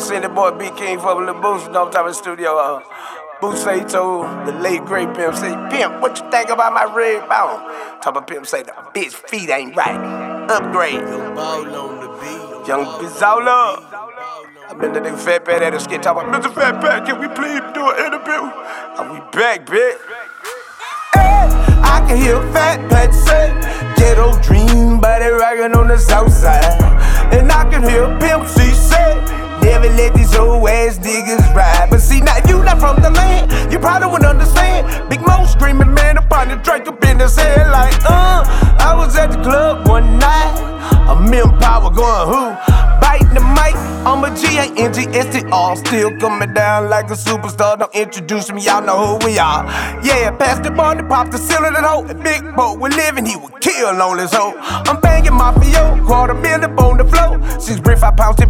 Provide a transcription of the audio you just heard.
seen that boy B King for a little boost, you know, I'm talking about studio. Boost say he told the late great Pimp, say, Pimp, what you think about my red bone? Talking about Pimp say the bitch feet ain't right. Upgrade. Young Bizzola. I been the nigga Fat Pat at the skit talking about, Mr. Fat Pat, can we please do an interview? Are we back, bitch? I can hear Fat Pat say, ghetto dream, body rockin' on the south side. And I can hear Pimp C say, never let these old ass niggas ride. But see, now you not from the land, you probably wouldn't understand. Big Mo screaming, man, upon the drink up in his head like, I was at the club one night, a Mim Power going who? Biting the mic, I'm a G-A-N-G-S-T-R. Still coming down like a superstar, don't introduce me, y'all know who we are. Yeah, pass the ball, pop the ceiling and hoe. And Big Bo, we living, he would kill on this hoe. I'm banging Mafia, $250,000 on the floor. 6 bricks, 5 pounds,